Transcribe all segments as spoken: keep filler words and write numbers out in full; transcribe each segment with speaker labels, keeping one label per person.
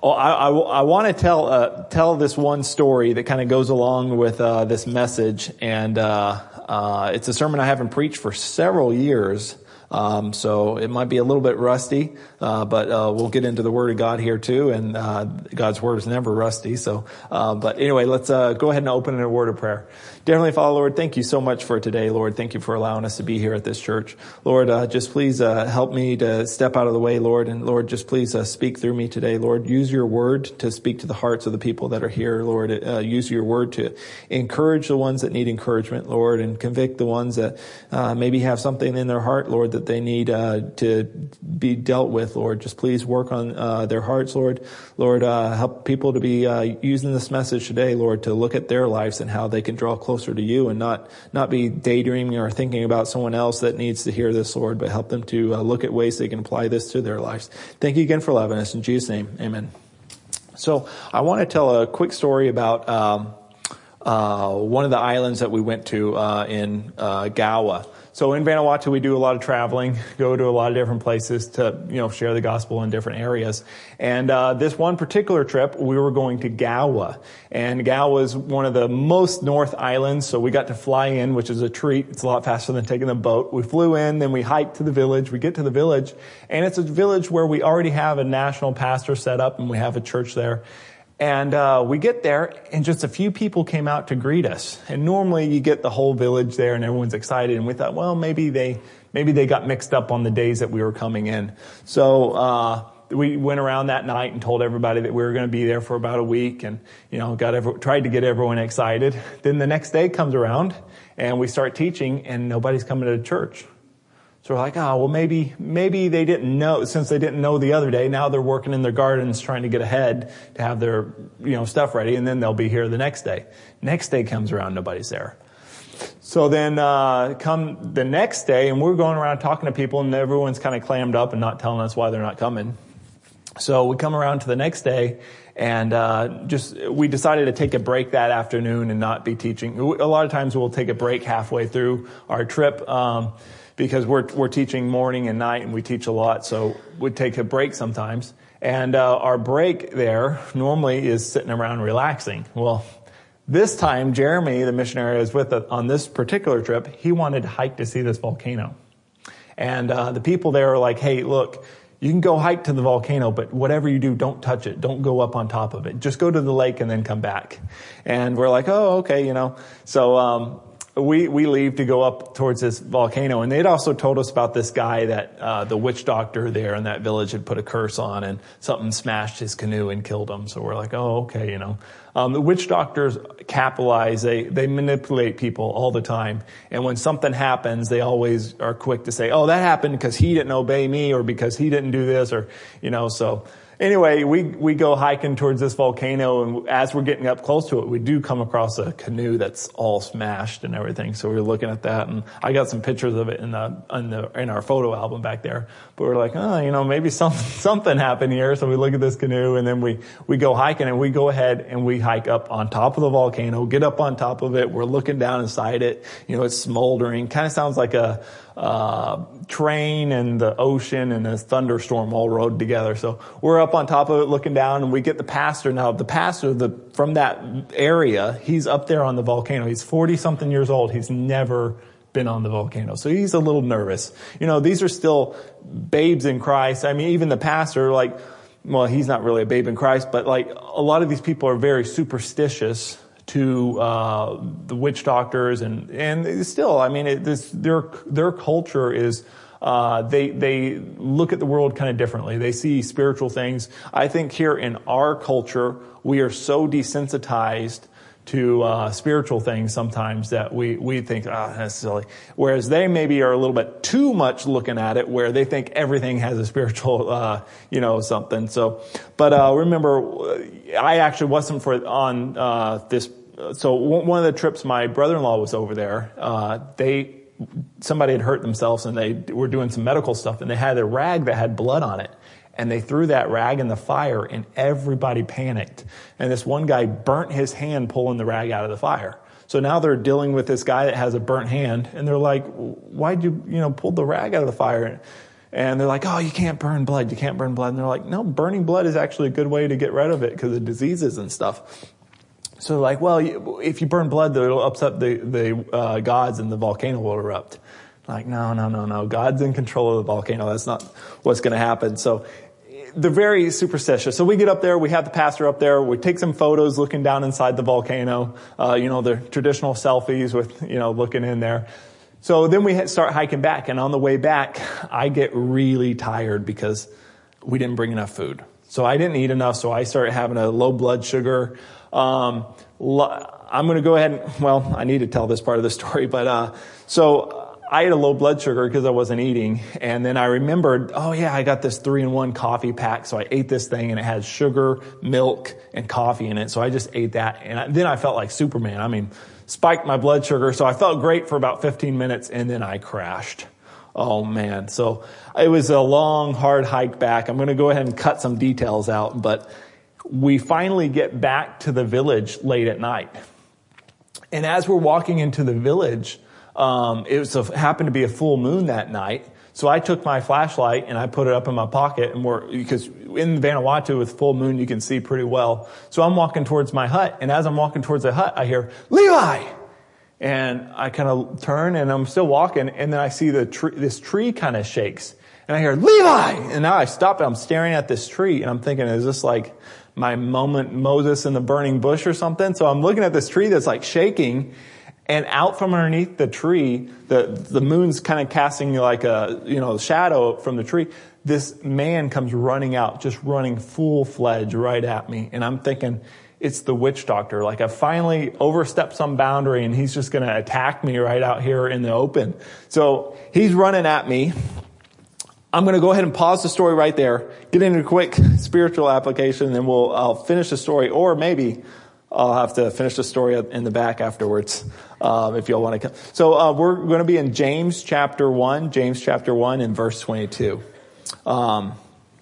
Speaker 1: Oh, I, I, I want to tell uh, tell this one story that kind of goes along with uh, this message, and uh, uh, it's a sermon I haven't preached for several years. Um, so it might be a little bit rusty, uh, but, uh, we'll get into the Word of God here too, and, uh, God's Word is never rusty, so, uh, but anyway, let's, uh, go ahead and open in a word of prayer. Dear Heavenly Father, Lord, thank you so much for today, Lord. Thank you for allowing us to be here at this church. Lord, uh, just please, uh, help me to step out of the way, Lord, and Lord, just please, uh, speak through me today, Lord. Use your Word to speak to the hearts of the people that are here, Lord. Uh, use your Word to encourage the ones that need encouragement, Lord, and convict the ones that, uh, maybe have something in their heart, Lord, that they need, uh, to be dealt with, Lord. Just please work on, uh, their hearts, Lord. Lord, uh, help people to be, uh, using this message today, Lord, to look at their lives and how they can draw closer to you and not, not be daydreaming or thinking about someone else that needs to hear this, Lord, but help them to uh, look at ways they can apply this to their lives. Thank you again for loving us. In Jesus' name, amen. So I want to tell a quick story about, um, uh, one of the islands that we went to, uh, in, uh, Gowa. So in Vanuatu, we do a lot of traveling, go to a lot of different places to, you know, share the gospel in different areas. And, uh, this one particular trip, we were going to Gowa. And Gowa is one of the most north islands, so we got to fly in, which is a treat. It's a lot faster than taking the boat. We flew in, then we hiked to the village. We get to the village, and it's a village where we already have a national pastor set up, and we have a church there. And, uh, we get there, and just a few people came out to greet us. And normally you get the whole village there and everyone's excited. And we thought, well, maybe they, maybe they got mixed up on the days that we were coming in. So, uh, we went around that night and told everybody that we were going to be there for about a week and, you know, got every, tried to get everyone excited. Then the next day comes around and we start teaching and nobody's coming to church. So we're like, oh, well, maybe, maybe they didn't know, since they didn't know the other day, now they're working in their gardens trying to get ahead to have their, you know, stuff ready, and then they'll be here the next day. Next day comes around, nobody's there. So then, uh, come the next day, and we're going around talking to people, and everyone's kind of clammed up and not telling us why they're not coming. So we come around to the next day, and, uh, just, we decided to take a break that afternoon and not be teaching. A lot of times we'll take a break halfway through our trip, um, because we're, we're teaching morning and night and we teach a lot. So we'd take a break sometimes. And, uh, our break there normally is sitting around relaxing. Well, this time Jeremy, the missionary, was with us on this particular trip. He wanted to hike to see this volcano. And, uh, the people there are like, hey, look, you can go hike to the volcano, but whatever you do, don't touch it. Don't go up on top of it. Just go to the lake and then come back. And we're like, oh, okay, you know. So, um, We, we leave to go up towards this volcano, and they'd also told us about this guy that, uh, the witch doctor there in that village had put a curse on, and something smashed his canoe and killed him. So we're like, oh, okay, you know. Um, the witch doctors capitalize, they, they manipulate people all the time. And when something happens, they always are quick to say, oh, that happened because he didn't obey me, or because he didn't do this, or, you know, so. Anyway, we, we go hiking towards this volcano, and as we're getting up close to it, we do come across a canoe that's all smashed and everything. So we were looking at that, and I got some pictures of it in the, in the, in our photo album back there. But we're like, oh, you know, maybe some, something happened here. So we look at this canoe, and then we, we go hiking, and we go ahead and we hike up on top of the volcano, get up on top of it. We're looking down inside it. You know, it's smoldering. Kind of sounds like a, uh, train and the ocean and a thunderstorm all rode together. So we're up on top of it looking down, and we get the pastor. Now the pastor, the, from that area, he's up there on the volcano. He's forty something years old. He's never been on the volcano. So he's a little nervous. You know, these are still babes in Christ. I mean, even the pastor, like, well, he's not really a babe in Christ, but like a lot of these people are very superstitious to, uh, the witch doctors, and, and still, I mean, it, this, their, their culture is, uh, they, they look at the world kind of differently. They see spiritual things. I think here in our culture, we are so desensitized to, uh, spiritual things sometimes that we, we think, ah, that's silly. Whereas they maybe are a little bit too much looking at it, where they think everything has a spiritual, uh, you know, something. So, but, uh, remember, I actually wasn't for, on, uh, this, so one of the trips my brother-in-law was over there, uh, they, somebody had hurt themselves and they were doing some medical stuff, and they had a rag that had blood on it. And they threw that rag in the fire, and everybody panicked. And this one guy burnt his hand pulling the rag out of the fire. So now they're dealing with this guy that has a burnt hand, and they're like, why'd you, you know, pull the rag out of the fire? And they're like, oh, you can't burn blood. You can't burn blood. And they're like, no, burning blood is actually a good way to get rid of it because of diseases and stuff. So they're like, well, if you burn blood, it'll upset the, the uh, gods and the volcano will erupt. Like, no, no, no, no. God's in control of the volcano. That's not what's going to happen. So they're very superstitious. So we get up there. We have the pastor up there. We take some photos looking down inside the volcano. Uh, you know, the traditional selfies with, you know, looking in there. So then we start hiking back. And on the way back, I get really tired because we didn't bring enough food. So I didn't eat enough. So I started having a low blood sugar. Um, I'm going to go ahead and, well, I need to tell this part of the story, but, uh, so I had a low blood sugar because I wasn't eating. And then I remembered, oh yeah, I got this three in one coffee pack. So I ate this thing and it had sugar, milk, and coffee in it. So I just ate that. And I, then I felt like Superman. I mean, spiked my blood sugar. So I felt great for about fifteen minutes and then I crashed. Oh man. So it was a long, hard hike back. I'm going to go ahead and cut some details out, but we finally get back to the village late at night. And as we're walking into the village, um, it was a, happened to be a full moon that night. So I took my flashlight and I put it up in my pocket, and we're, because in Vanuatu with full moon, you can see pretty well. So I'm walking towards my hut, and as I'm walking towards the hut, I hear, Levi! And I kind of turn and I'm still walking, and then I see the tree, this tree kind of shakes. And I hear, Levi! And now I stop and I'm staring at this tree and I'm thinking, is this like my moment Moses in the burning bush or something? So I'm looking at this tree that's like shaking, and out from underneath the tree, the, the moon's kind of casting like a, you know, shadow from the tree. This man comes running out, just running full-fledged right at me. And I'm thinking, it's the witch doctor. Like I finally overstepped some boundary and he's just going to attack me right out here in the open. So he's running at me. I'm going to go ahead and pause the story right there, get into a quick spiritual application, and then we'll, I'll finish the story, or maybe I'll have to finish the story in the back afterwards, um, if y'all want to come. So, uh, we're going to be in James chapter one, James chapter one and verse twenty-two. Um,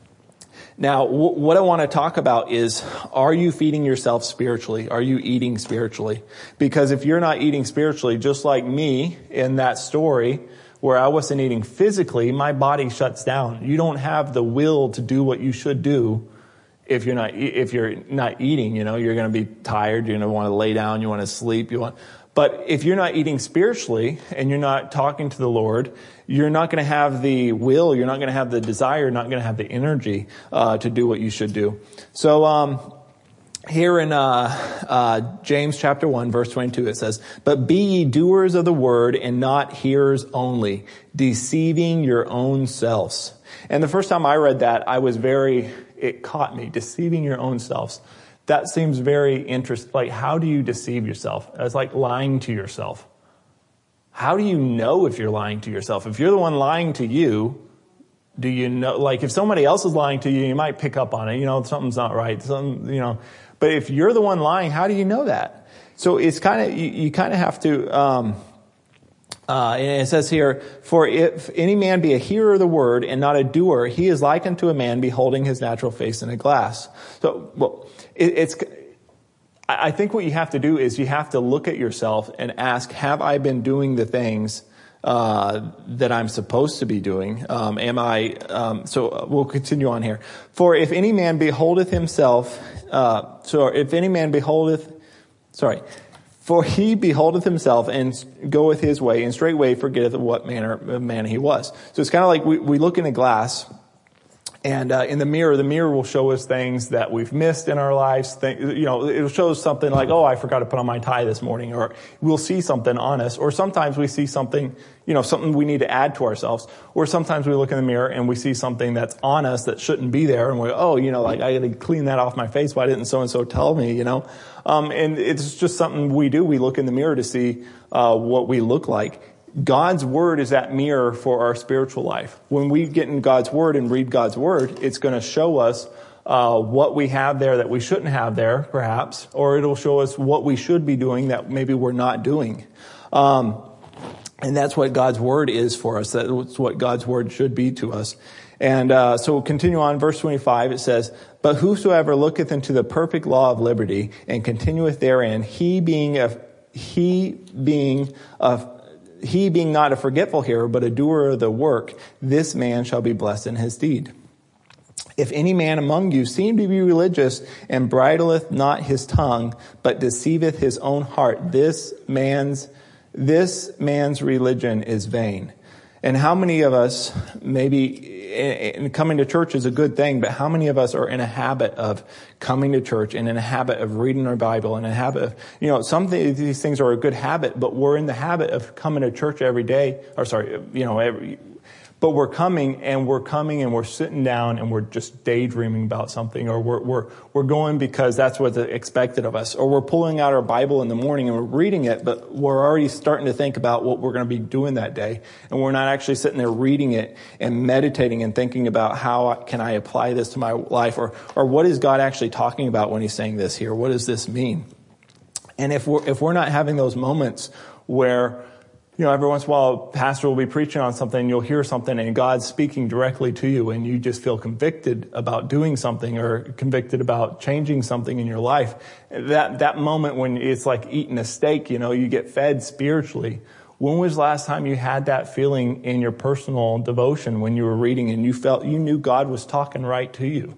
Speaker 1: now, w- what I want to talk about is, are you feeding yourself spiritually? Are you eating spiritually? Because if you're not eating spiritually, just like me in that story, where I wasn't eating physically, my body shuts down. You don't have the will to do what you should do if you're not, if you're not eating, you know, you're going to be tired. You're going to want to lay down. You want to sleep. You want, but if you're not eating spiritually and you're not talking to the Lord, you're not going to have the will. You're not going to have the desire. You're not going to have the energy, uh, to do what you should do. So, um, here in uh, uh, James chapter one, verse twenty-two, it says, "But be ye doers of the word and not hearers only, deceiving your own selves." And the first time I read that, I was very, it caught me, deceiving your own selves. That seems very interesting. Like, how do you deceive yourself? It's like lying to yourself. How do you know if you're lying to yourself? If you're the one lying to you, do you know, like if somebody else is lying to you, you might pick up on it. You know, something's not right. Some, you know, but if you're the one lying, how do you know that? So it's kind of, you, you kind of have to, um, uh, and it says here, "For if any man be a hearer of the word and not a doer, he is like unto a man beholding his natural face in a glass." So, well, it, it's, I think what you have to do is you have to look at yourself and ask, have I been doing the things Uh, that I'm supposed to be doing? Um, am I, um, so we'll continue on here. "For if any man beholdeth himself, uh, so if any man beholdeth, sorry, for he beholdeth himself and goeth his way, and straightway forgetteth what manner of man he was." So it's kind of like we, we look in a glass, and uh, in the mirror, the mirror will show us things that we've missed in our lives. Think, you know, it'll show us something like, oh, I forgot to put on my tie this morning, or we'll see something on us, or sometimes we see something, you know, something we need to add to ourselves, or sometimes we look in the mirror and we see something that's on us that shouldn't be there, and we go, oh, you know, like I got to clean that off my face. Why didn't so and so tell me? You know, um, and it's just something we do. We look in the mirror to see uh, what we look like. God's word is that mirror for our spiritual life. When we get in God's word and read God's word, it's going to show us uh what we have there that we shouldn't have there, perhaps, or it'll show us what we should be doing that maybe we're not doing. Um and that's what God's word is for us. That's what God's word should be to us. And uh so we'll continue on. Verse twenty-five, it says, "But whosoever looketh into the perfect law of liberty and continueth therein, he being a he being a he being not a forgetful hearer, but a doer of the work, this man shall be blessed in his deed. If any man among you seem to be religious and bridleth not his tongue, but deceiveth his own heart, this man's, this man's religion is vain. And how many of us, maybe and coming to church is a good thing, but how many of us are in a habit of coming to church and in a habit of reading our Bible and a habit of, you know, some of these things are a good habit, but we're in the habit of coming to church every day, or sorry, you know, every, but we're coming and we're coming and we're sitting down and we're just daydreaming about something, or we're, we're, we're going because that's what's expected of us, or we're pulling out our Bible in the morning and we're reading it, but we're already starting to think about what we're going to be doing that day. And we're not actually sitting there reading it and meditating and thinking about how can I apply this to my life, or, or what is God actually talking about when he's saying this here? What does this mean? And if we're, if we're not having those moments where, you know, every once in a while, a pastor will be preaching on something, you'll hear something, and God's speaking directly to you, and you just feel convicted about doing something or convicted about changing something in your life. That that moment when it's like eating a steak, you know, you get fed spiritually. When was the last time you had that feeling in your personal devotion when you were reading and you felt you knew God was talking right to you?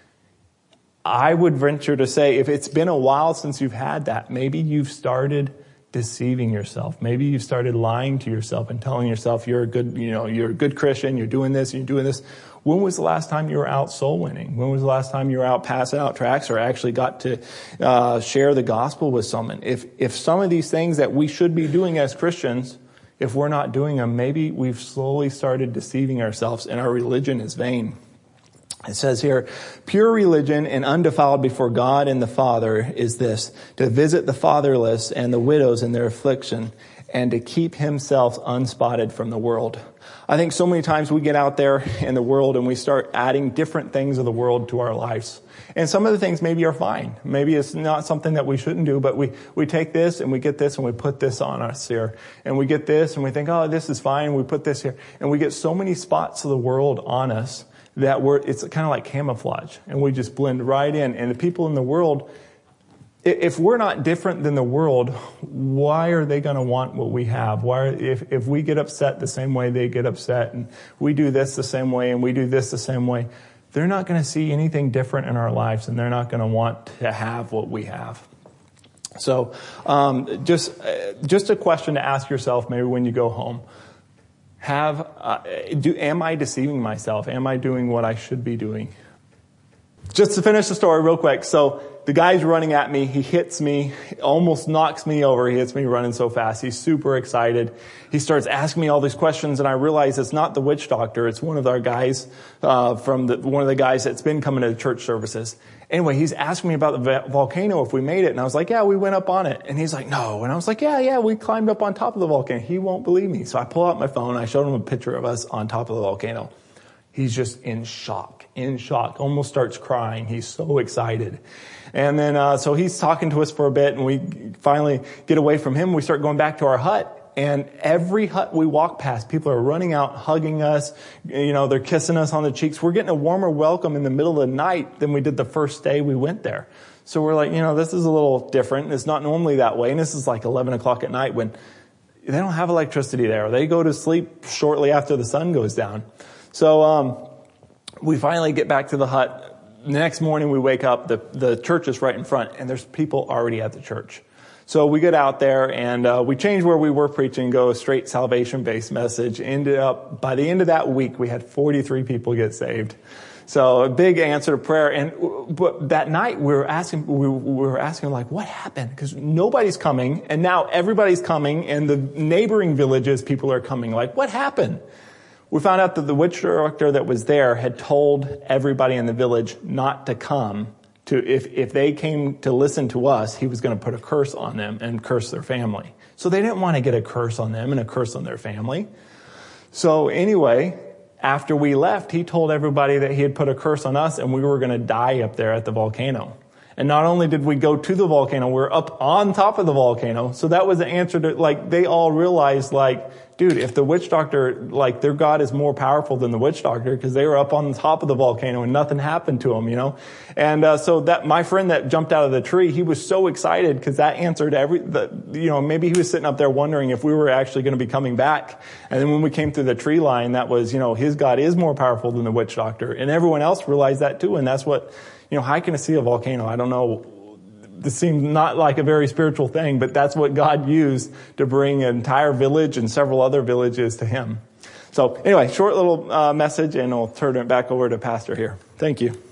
Speaker 1: I would venture to say, if it's been a while since you've had that, maybe you've started deceiving yourself. Maybe you've started lying to yourself and telling yourself you're a good, you know, you're a good Christian, you're doing this, you're doing this. When was the last time you were out soul winning? When was the last time you were out passing out tracts or actually got to uh, share the gospel with someone? If if some of these things that we should be doing as Christians, if we're not doing them, maybe we've slowly started deceiving ourselves and our religion is vain. It says here, pure religion and undefiled before God and the Father is this, to visit the fatherless and the widows in their affliction, and to keep himself unspotted from the world. I think so many times we get out there in the world and we start adding different things of the world to our lives. And some of the things maybe are fine. Maybe it's not something that we shouldn't do, but we, we take this and we get this and we put this on us here. And we get this and we think, oh, this is fine. And we put this here. And we get so many spots of the world on us that we're, it's kind of like camouflage, and we just blend right in. And the people in the world, if we're not different than the world, why are they going to want what we have? Why, if, if we get upset the same way they get upset, and we do this the same way, and we do this the same way, they're not going to see anything different in our lives, and they're not going to want to have what we have. So, um, just, uh, just a question to ask yourself maybe when you go home. Have, uh, do, am I deceiving myself? Am I doing what I should be doing? Just to finish the story real quick. So the guy's running at me. He hits me, almost knocks me over. He hits me running so fast. He's super excited. He starts asking me all these questions, and I realize it's not the witch doctor. It's one of our guys, uh, from the, one of the guys that's been coming to the church services. Anyway, he's asking me about the volcano, if we made it. And I was like, yeah, we went up on it. And he's like, no. And I was like, yeah, yeah, we climbed up on top of the volcano. He won't believe me. So I pull out my phone. I showed him a picture of us on top of the volcano. He's just in shock, in shock, almost starts crying. He's so excited. And then, uh, so he's talking to us for a bit, and we finally get away from him. We start going back to our hut. And every hut we walk past, people are running out, hugging us. You know, they're kissing us on the cheeks. We're getting a warmer welcome in the middle of the night than we did the first day we went there. So we're like, you know, this is a little different. It's not normally that way. And this is like eleven o'clock at night when they don't have electricity there. They go to sleep shortly after the sun goes down. So, um, we finally get back to the hut. The next morning we wake up, the, the church is right in front, and there's people already at the church. So we get out there and uh, we change where we were preaching, go a straight salvation-based message. Ended up, by the end of that week, we had forty-three people get saved. So a big answer to prayer. And but that night we were asking, we were asking like, what happened? Because nobody's coming, and now everybody's coming, and the neighboring villages, people are coming. Like, what happened? We found out that the witch doctor that was there had told everybody in the village not to come. To if, if they came to listen to us, he was going to put a curse on them and curse their family. So they didn't want to get a curse on them and a curse on their family. So anyway, after we left, he told everybody that he had put a curse on us and we were going to die up there at the volcano. And not only did we go to the volcano, we're up on top of the volcano. So that was the answer to, like, they all realized, like, dude, if the witch doctor, like, their God is more powerful than the witch doctor, because they were up on the top of the volcano and nothing happened to them, you know? And, uh, so that, my friend that jumped out of the tree, he was so excited because that answered every, the, you know, maybe he was sitting up there wondering if we were actually going to be coming back. And then when we came through the tree line, that was, you know, his God is more powerful than the witch doctor. And everyone else realized that too. And that's what, you know, hiking to see a volcano, I don't know, this seems not like a very spiritual thing, but that's what God used to bring an entire village and several other villages to him. So anyway, short little uh, message, and I'll turn it back over to Pastor here. Thank you.